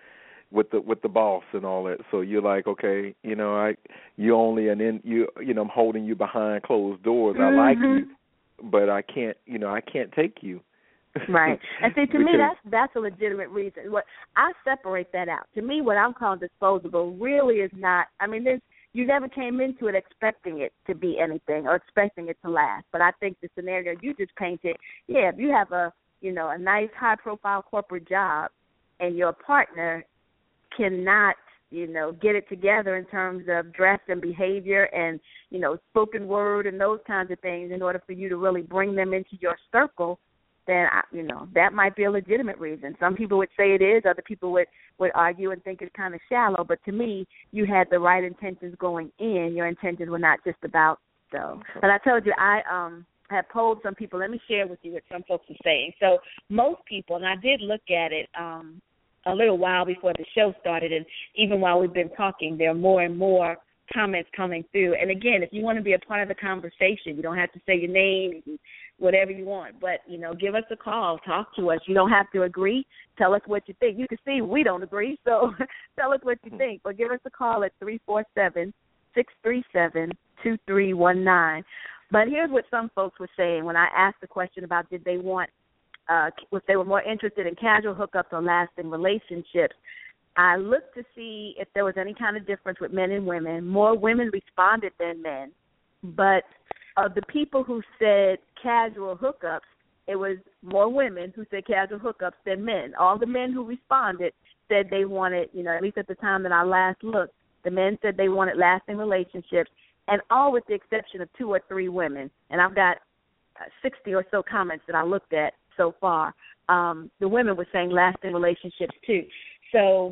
with the with the boss and all that. So you're like, okay, you know, I you only and then you you know I'm holding you behind closed doors. Mm-hmm. I like you, but I can't, you know, I can't take you. Right. And see, to because, me, that's that's a legitimate reason. What I separate that out. To me, what I'm calling disposable really is not. I mean, there's you never came into it expecting it to be anything or expecting it to last. But I think the scenario you just painted, yeah, if you have a you know a nice high profile corporate job and your partner cannot, you know, get it together in terms of dress and behavior and, you know, spoken word and those kinds of things in order for you to really bring them into your circle, then, you know, that might be a legitimate reason. Some people would say it is. Other people would, would argue and think it's kind of shallow. But to me, you had the right intentions going in. Your intentions were not just about so. And I told you, I um had polled some people. Let me share with you what some folks are saying. So most people, and I did look at it um, a little while before the show started, and even while we've been talking, there are more and more comments coming through. And again, if you want to be a part of the conversation, you don't have to say your name, whatever you want, but, you know, give us a call, talk to us. You don't have to agree. Tell us what you think. You can see we don't agree, so tell us what you think. But give us a call at three four seven, six three seven, two three one nine. But here's what some folks were saying when I asked the question about did they want, uh, if they were more interested in casual hookups or lasting relationships. I looked to see if there was any kind of difference with men and women. More women responded than men. But of the people who said casual hookups, it was more women who said casual hookups than men. All the men who responded said they wanted, you know, at least at the time that I last looked, the men said they wanted lasting relationships, and all with the exception of two or three women. And I've got sixty or so comments that I looked at so far. Um, the women were saying lasting relationships too. So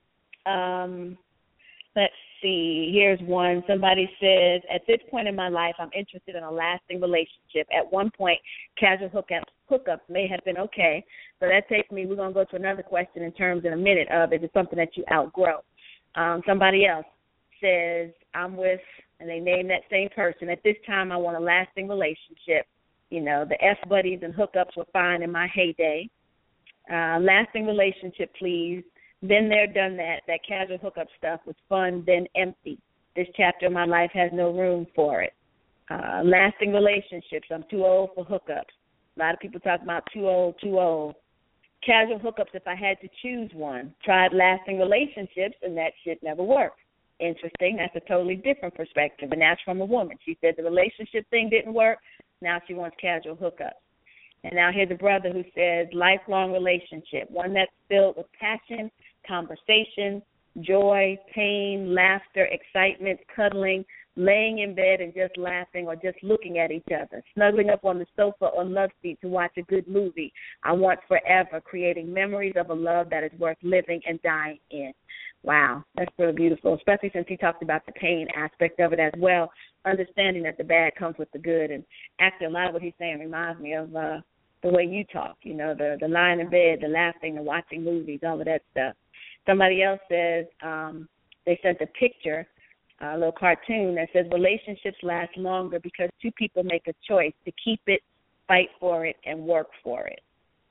um, let's see. Here's one. Somebody says, at this point in my life, I'm interested in a lasting relationship. At one point, casual hookups, hookups may have been okay. So that takes me, we're going to go to another question in terms in a minute of, is it something that you outgrow? Um, somebody else says, I'm with, and they name that same person. At this time, I want a lasting relationship. You know, the F-buddies and hookups were fine in my heyday. Uh, lasting relationship, please. Been there, done that. That casual hookup stuff was fun, then empty. This chapter of my life has no room for it. Uh, lasting relationships. I'm too old for hookups. A lot of people talk about too old, too old. Casual hookups, if I had to choose one. Tried lasting relationships, and that shit never worked. Interesting. That's a totally different perspective, and that's from a woman. She said the relationship thing didn't work. Now she wants casual hookups. And now here's a brother who says lifelong relationship, one that's filled with passion, conversation, joy, pain, laughter, excitement, cuddling, laying in bed and just laughing or just looking at each other, snuggling up on the sofa or love seat to watch a good movie. I want forever, creating memories of a love that is worth living and dying in. Wow, that's really beautiful, especially since he talked about the pain aspect of it as well, understanding that the bad comes with the good. And actually, a lot of what he's saying reminds me of uh, the way you talk, you know, the, the lying in bed, the laughing, the watching movies, all of that stuff. Somebody else says um, they sent a picture, a little cartoon that says relationships last longer because two people make a choice to keep it, fight for it, and work for it.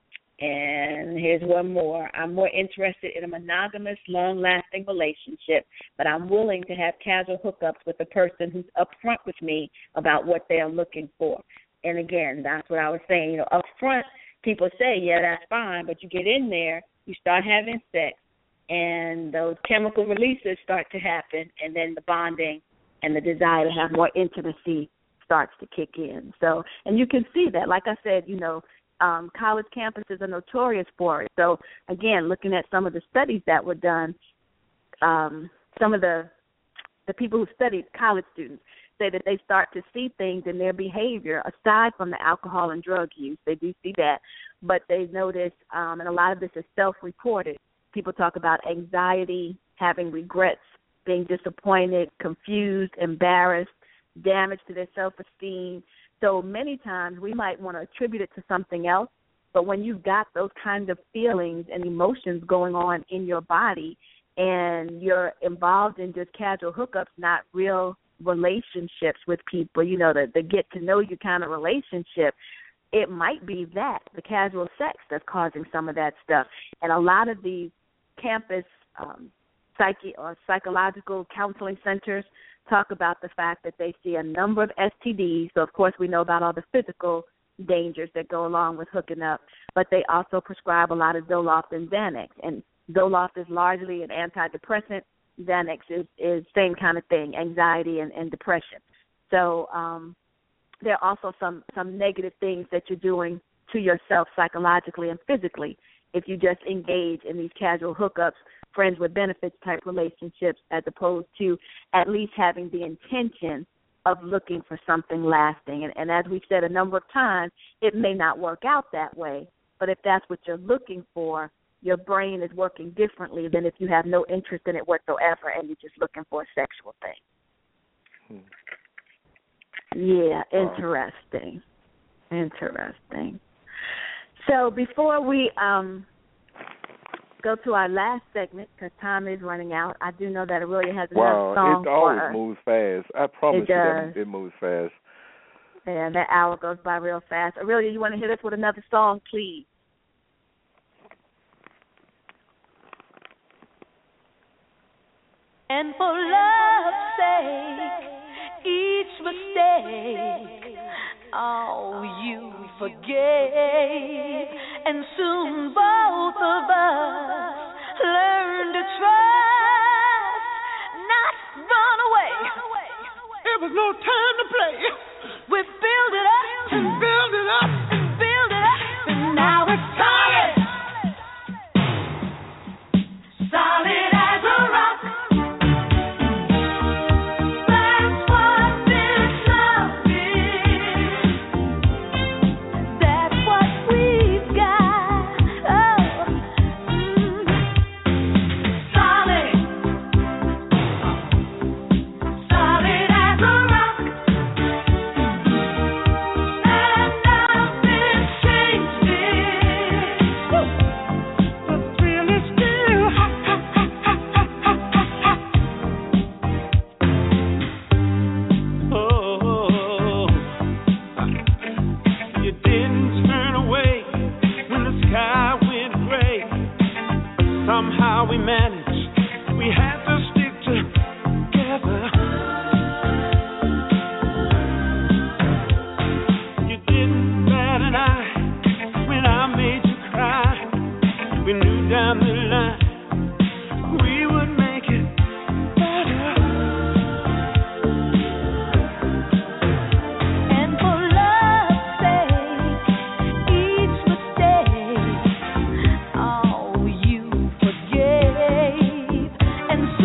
And here's one more. I'm more interested in a monogamous, long-lasting relationship, but I'm willing to have casual hookups with a person who's upfront with me about what they are looking for. And, again, that's what I was saying. You know, up front, people say, yeah, that's fine, but you get in there, you start having sex, and those chemical releases start to happen, and then the bonding and the desire to have more intimacy starts to kick in. So, and you can see that. Like I said, you know, um, college campuses are notorious for it. So, again, looking at some of the studies that were done, um, some of the the people who studied college students say that they start to see things in their behavior aside from the alcohol and drug use. They do see that, but they notice, um, and a lot of this is self-reported. People talk about anxiety, having regrets, being disappointed, confused, embarrassed, damage to their self-esteem. So many times we might want to attribute it to something else, but when you've got those kinds of feelings and emotions going on in your body and you're involved in just casual hookups, not real relationships with people, you know, the, the get-to-know-you kind of relationship, it might be that, the casual sex that's causing some of that stuff. And a lot of these campus um, psyche or psychological counseling centers talk about the fact that they see a number of S T Ds. So, of course, we know about all the physical dangers that go along with hooking up, but they also prescribe a lot of Zoloft and Xanax. And Zoloft is largely an antidepressant. Xanax is, is same kind of thing, anxiety and, and depression. So um, there are also some, some negative things that you're doing to yourself psychologically and physically if you just engage in these casual hookups, friends with benefits type relationships, as opposed to at least having the intention of looking for something lasting. And, and as we've said a number of times, it may not work out that way, but if that's what you're looking for, your brain is working differently than if you have no interest in it whatsoever and you're just looking for a sexual thing. Hmm. Yeah, interesting. Interesting. So before we um, go to our last segment, because time is running out, I do know that Aurelia has another wow, song it always for us. moves fast. I promise it you does. that it moves fast. Yeah, that hour goes by real fast. Aurelia, you want to hit us with another song, please? And for love's sake, each mistake, oh, you forgave. And soon both of us learn to trust, not run away. There was no time to play. We build it up and build it up and build it up, and now it's solid, solid as a rock. We managed, we had to stick together. You didn't bat an eye when I made you cry. We knew down the line we would make it better. And for love's sake, each mistake, oh, you forgave. And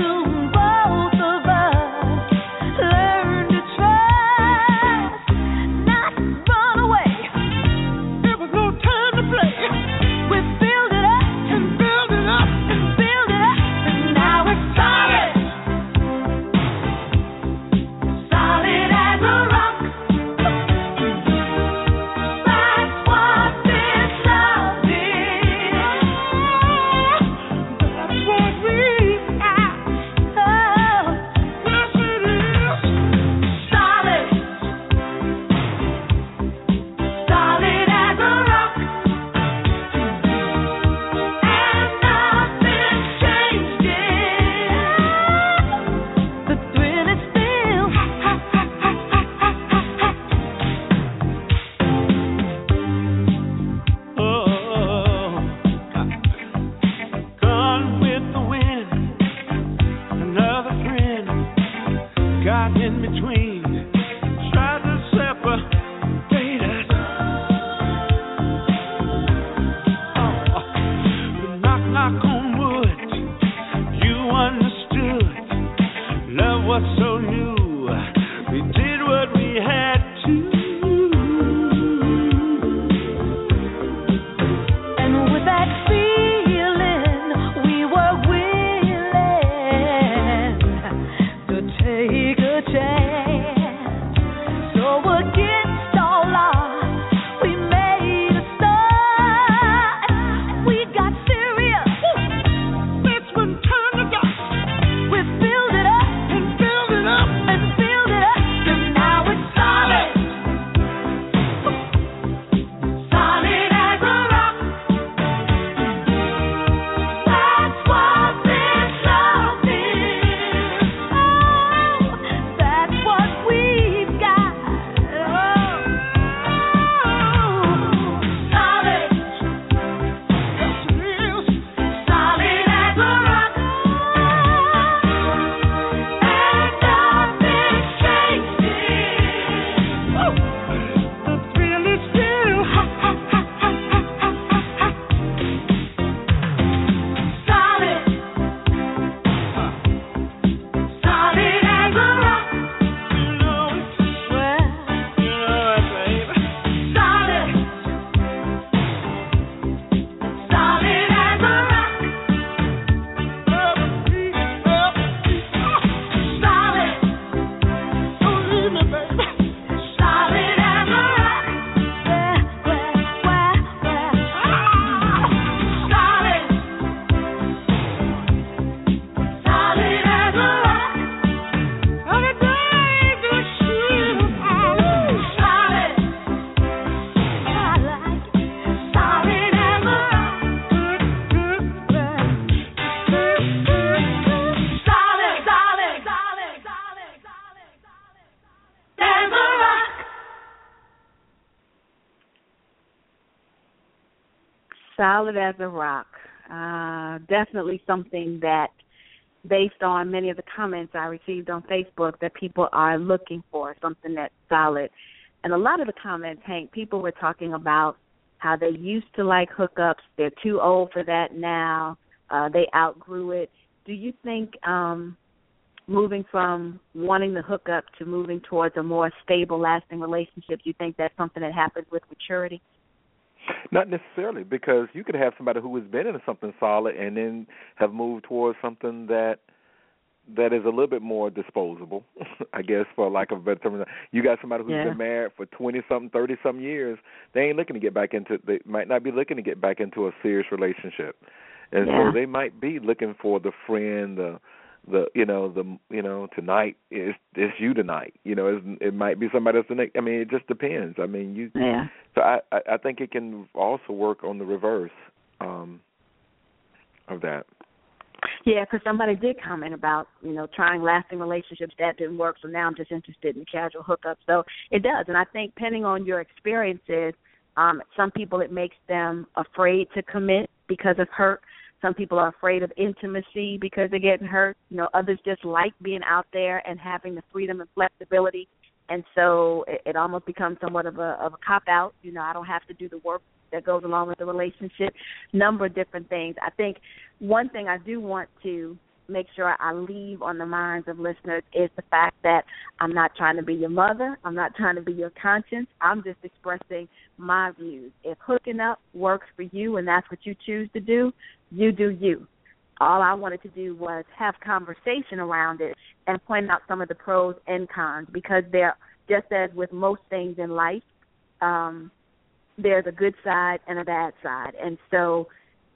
Solid as a rock. Uh, definitely something that, based on many of the comments I received on Facebook, that people are looking for, something that's solid. And a lot of the comments, Hank, people were talking about how they used to like hookups. They're too old for that now. Uh, they outgrew it. Do you think um, moving from wanting the hookup to moving towards a more stable, lasting relationship, do you think that's something that happens with maturity? Not necessarily, because you could have somebody who has been in something solid and then have moved towards something that that is a little bit more disposable, I guess, for lack of a better term. You got somebody who's yeah. been married for twenty-something, thirty-some years. They ain't looking to get back into, they might not be looking to get back into a serious relationship. And yeah. so they might be looking for the friend, the, the you know, the you know, tonight, it's, it's you tonight. You know, it's, it might be somebody else the next. I mean, it just depends. I mean, you. Yeah. So I, I think it can also work on the reverse um, of that. Yeah, because somebody did comment about, you know, trying lasting relationships. That didn't work, so now I'm just interested in casual hookups. So it does, and I think depending on your experiences, um, some people it makes them afraid to commit because of hurt. Some people are afraid of intimacy because they're getting hurt. You know, others just like being out there and having the freedom and flexibility. And so it, it almost becomes somewhat of a of a cop-out. You know, I don't have to do the work that goes along with the relationship, number of different things. I think one thing I do want to make sure I leave on the minds of listeners is the fact that I'm not trying to be your mother. I'm not trying to be your conscience. I'm just expressing my views. If hooking up works for you and that's what you choose to do, you do you. All I wanted to do was have conversation around it and point out some of the pros and cons, because there, just as with most things in life, um, there's a good side and a bad side. And so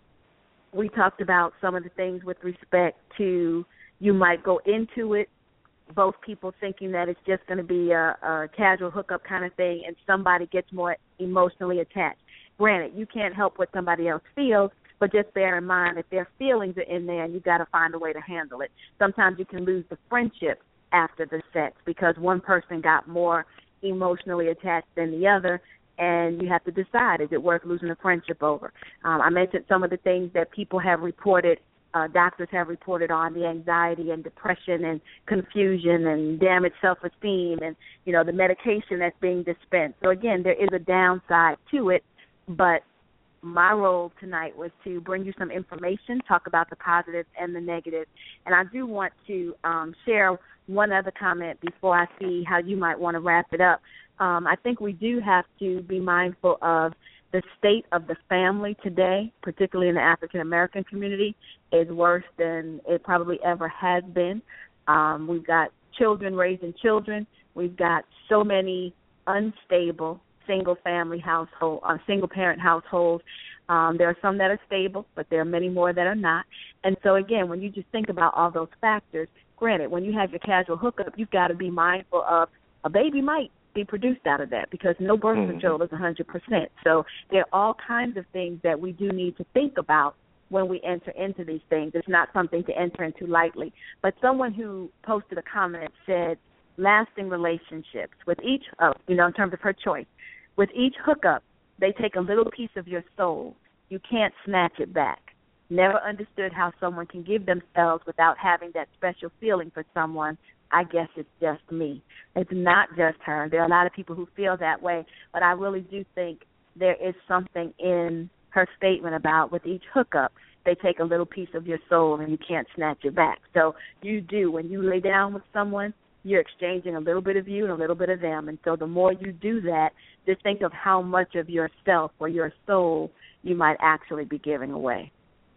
we talked about some of the things with respect to you might go into it, both people thinking that it's just going to be a, a casual hookup kind of thing, and somebody gets more emotionally attached. Granted, you can't help what somebody else feels, but just bear in mind that their feelings are in there and you've got to find a way to handle it. Sometimes you can lose the friendship after the sex because one person got more emotionally attached than the other, and you have to decide, is it worth losing the friendship over? Um, I mentioned some of the things that people have reported, uh, doctors have reported on, the anxiety and depression and confusion and damaged self-esteem and, you know, the medication that's being dispensed. So, again, there is a downside to it, but my role tonight was to bring you some information, talk about the positives and the negatives. And I do want to um, share one other comment before I see how you might want to wrap it up. Um, I think we do have to be mindful of the state of the family today, particularly in the African-American community, is worse than it probably ever has been. Um, we've got children raising children. We've got so many unstable single-family household, uh, single-parent households. Um, there are some that are stable, but there are many more that are not. And so, again, when you just think about all those factors, granted, when you have your casual hookup, you've got to be mindful of a baby might be produced out of that because no birth mm-hmm. control is one hundred percent. So there are all kinds of things that we do need to think about when we enter into these things. It's not something to enter into lightly. But someone who posted a comment said, lasting relationships with each, uh, you know, in terms of her choice, with each hookup, they take a little piece of your soul. You can't snatch it back. Never understood how someone can give themselves without having that special feeling for someone. I guess it's just me. It's not just her. There are a lot of people who feel that way, but I really do think there is something in her statement about with each hookup, they take a little piece of your soul and you can't snatch it back. So you do. When you lay down with someone, you're exchanging a little bit of you and a little bit of them. And so the more you do that, just think of how much of yourself or your soul you might actually be giving away.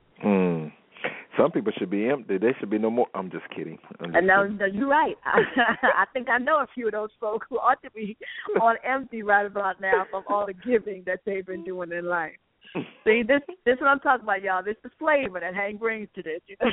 Mm. Some people should be empty. There should be no more. I'm just kidding. I'm just no, kidding. no, you're right. I, I think I know a few of those folks who ought to be on empty right about now from all the giving that they've been doing in life. See, this this is what I'm talking about, y'all. This is the flavor that Hank brings to this. You know?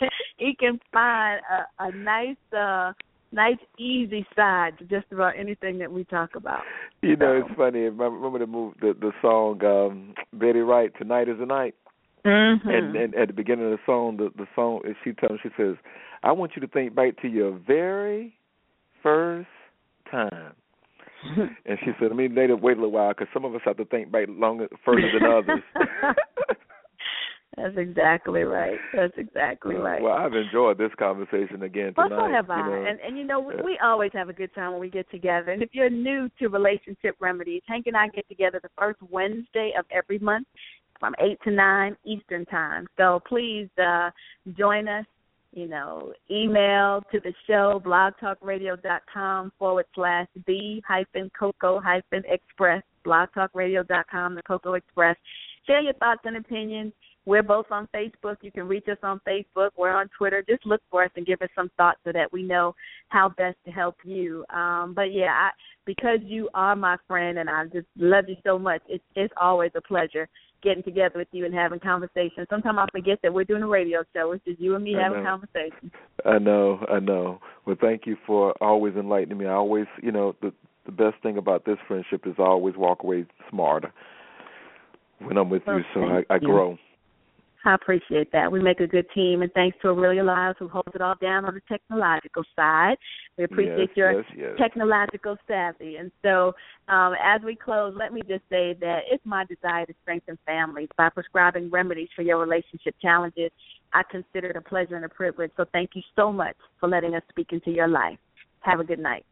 He can find a, a nice, uh, nice, easy side to just about anything that we talk about. You know, so. It's funny. Remember the move, the, the song um, Betty Wright, "Tonight Is the Night." Mm-hmm. And, and at the beginning of the song, the, the song, she tells, she says, "I want you to think back to your very first time." And she said, I mean, they wait a little while because some of us have to think back longer, further than others. That's exactly right. That's exactly right. Well, I've enjoyed this conversation again tonight. Well, so have I. You know. And, and, you know, we, we always have a good time when we get together. And if you're new to Relationship Remedies, Hank and I get together the first Wednesday of every month from eight to nine Eastern Time. So please uh, join us. You know, email to the show, blogtalkradio.com forward slash the hyphen Coco hyphen express, blogtalkradio.com, the Coco Express. Share your thoughts and opinions. We're both on Facebook. You can reach us on Facebook. We're on Twitter. Just look for us and give us some thoughts so that we know how best to help you. Um, but, yeah, I, because you are my friend and I just love you so much, it's, it's always a pleasure getting together with you and having conversations. Sometimes I forget that we're doing a radio show. It's just you and me I having know. conversations. I know, I know. Well, thank you for always enlightening me. I always, you know, the, the best thing about this friendship is I always walk away smarter when I'm with Well, you, so I, I you. grow. I appreciate that. We make a good team, and thanks to Aurelia Lyles who holds it all down on the technological side. We appreciate yes, your yes, yes. technological savvy. And so um, as we close, let me just say that it's my desire to strengthen families by prescribing remedies for your relationship challenges. I consider it a pleasure and a privilege, so thank you so much for letting us speak into your life. Have a good night.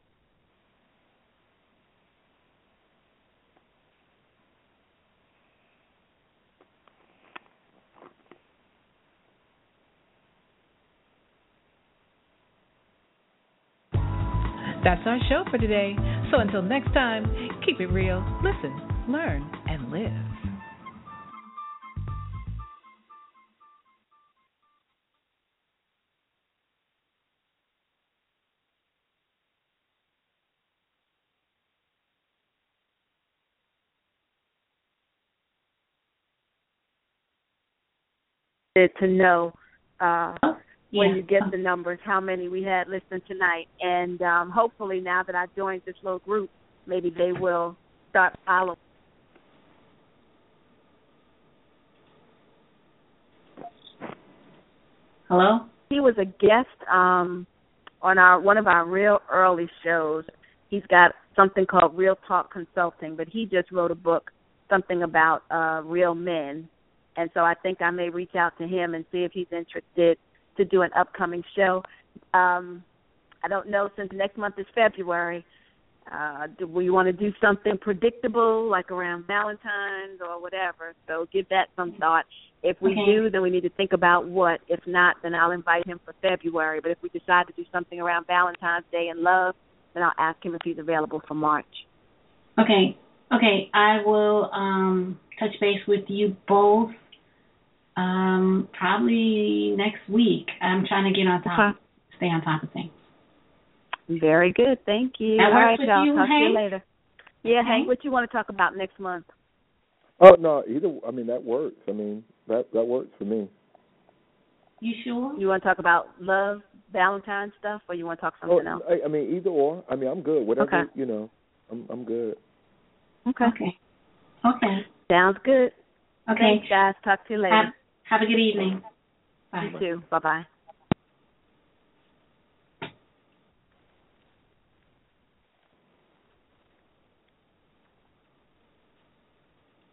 That's our show for today. So until next time, keep it real, listen, learn, and live. To know uh, Oh, yeah. when you get the numbers, how many we had listening tonight. And um, hopefully now that I joined this little group, maybe they will start following. Hello? He was a guest um, on our one of our real early shows. He's got something called Real Talk Consulting, but he just wrote a book, something about uh, real men. And so I think I may reach out to him and see if he's interested to do an upcoming show. Um, I don't know, since next month is February, uh, do we want to do something predictable, like around Valentine's or whatever? So give that some thought. If we Okay. do, then we need to think about what. If not, then I'll invite him for February. But if we decide to do something around Valentine's Day and love, then I'll ask him if he's available for March. Okay. Okay. I will um, touch base with you both um, probably next week. I'm trying to get on top, Okay. stay on top of things. Very good. Thank you. That All works right, with y'all. you, Talk to Hank? you later. Yeah, Hank? Hank, what you want to talk about next month? Oh no, either. I mean, that works. I mean, that that works for me. You sure? You want to talk about love, Valentine's stuff, or you want to talk something Oh, else? I, I mean, either or. I mean, I'm good. Whatever. Okay. You know, I'm I'm good. Okay. Okay. Okay. Sounds good. Okay. Thanks, guys. Talk to you later. Have, have a good evening. Bye. You too. Bye-bye.